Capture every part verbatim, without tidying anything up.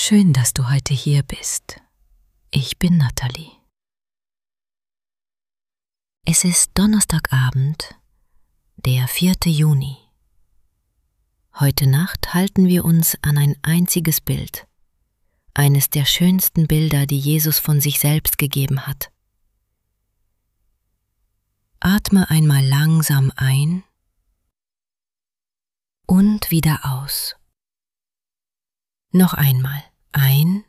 Schön, dass du heute hier bist. Ich bin Natalie. Es ist Donnerstagabend, der vierte Juni. Heute Nacht halten wir uns an ein einziges Bild, eines der schönsten Bilder, die Jesus von sich selbst gegeben hat. Atme einmal langsam ein und wieder aus. Noch einmal ein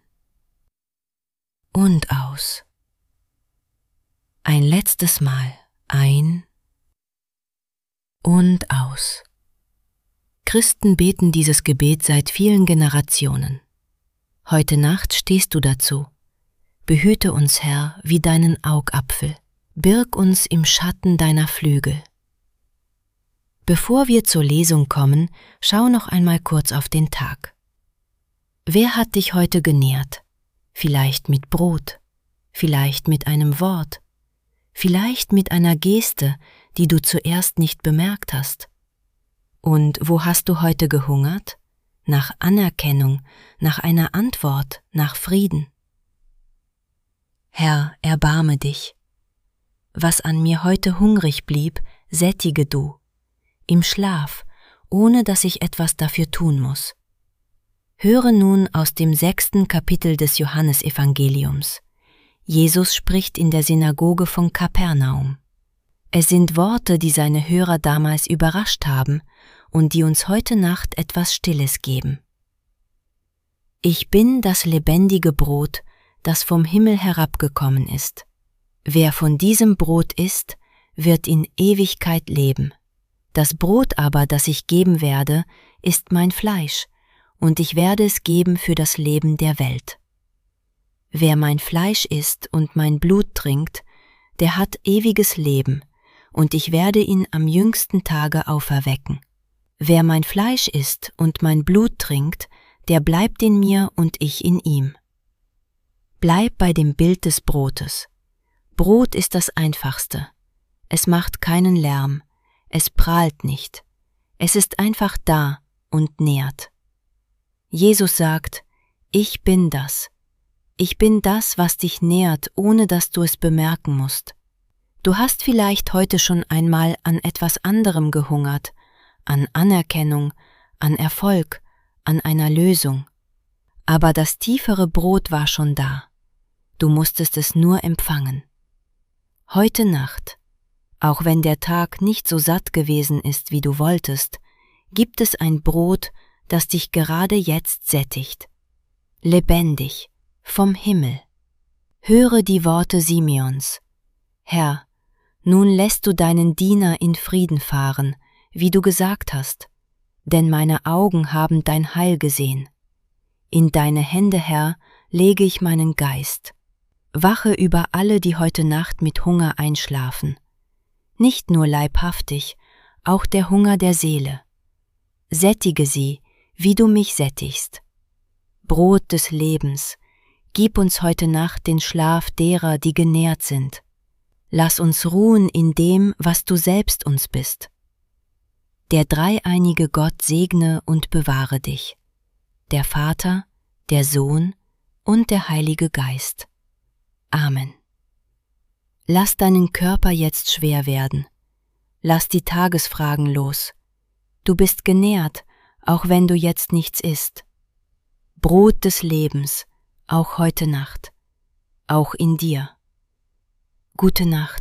und aus. Ein letztes Mal ein und aus. Christen beten dieses Gebet seit vielen Generationen. Heute Nacht stehst du dazu. Behüte uns, Herr, wie deinen Augapfel. Birg uns im Schatten deiner Flügel. Bevor wir zur Lesung kommen, schau noch einmal kurz auf den Tag. Wer hat dich heute genährt? Vielleicht mit Brot, vielleicht mit einem Wort, vielleicht mit einer Geste, die du zuerst nicht bemerkt hast. Und wo hast du heute gehungert? Nach Anerkennung, nach einer Antwort, nach Frieden. Herr, erbarme dich. Was an mir heute hungrig blieb, sättige du, im Schlaf, ohne dass ich etwas dafür tun muss. Höre nun aus dem sechsten Kapitel des Johannesevangeliums. Jesus spricht in der Synagoge von Kapernaum. Es sind Worte, die seine Hörer damals überrascht haben und die uns heute Nacht etwas Stilles geben. Ich bin das lebendige Brot, das vom Himmel herabgekommen ist. Wer von diesem Brot isst, wird in Ewigkeit leben. Das Brot aber, das ich geben werde, ist mein Fleisch, und ich werde es geben für das Leben der Welt. Wer mein Fleisch isst und mein Blut trinkt, der hat ewiges Leben, und ich werde ihn am jüngsten Tage auferwecken. Wer mein Fleisch isst und mein Blut trinkt, der bleibt in mir und ich in ihm. Bleib bei dem Bild des Brotes. Brot ist das Einfachste. Es macht keinen Lärm, es prahlt nicht. Es ist einfach da und nährt. Jesus sagt, ich bin das. Ich bin das, was dich nährt, ohne dass du es bemerken musst. Du hast vielleicht heute schon einmal an etwas anderem gehungert, an Anerkennung, an Erfolg, an einer Lösung. Aber das tiefere Brot war schon da. Du musstest es nur empfangen. Heute Nacht, auch wenn der Tag nicht so satt gewesen ist, wie du wolltest, gibt es ein Brot, das dich gerade jetzt sättigt. Lebendig, vom Himmel. Höre die Worte Simeons. Herr, nun lässt du deinen Diener in Frieden fahren, wie du gesagt hast, denn meine Augen haben dein Heil gesehen. In deine Hände, Herr, lege ich meinen Geist. Wache über alle, die heute Nacht mit Hunger einschlafen. Nicht nur leibhaftig, auch der Hunger der Seele. Sättige sie, wie du mich sättigst. Brot des Lebens, gib uns heute Nacht den Schlaf derer, die genährt sind. Lass uns ruhen in dem, was du selbst uns bist. Der dreieinige Gott segne und bewahre dich, der Vater, der Sohn und der Heilige Geist. Amen. Lass deinen Körper jetzt schwer werden. Lass die Tagesfragen los. Du bist genährt, auch wenn du jetzt nichts isst. Brot des Lebens, auch heute Nacht, auch in dir. Gute Nacht.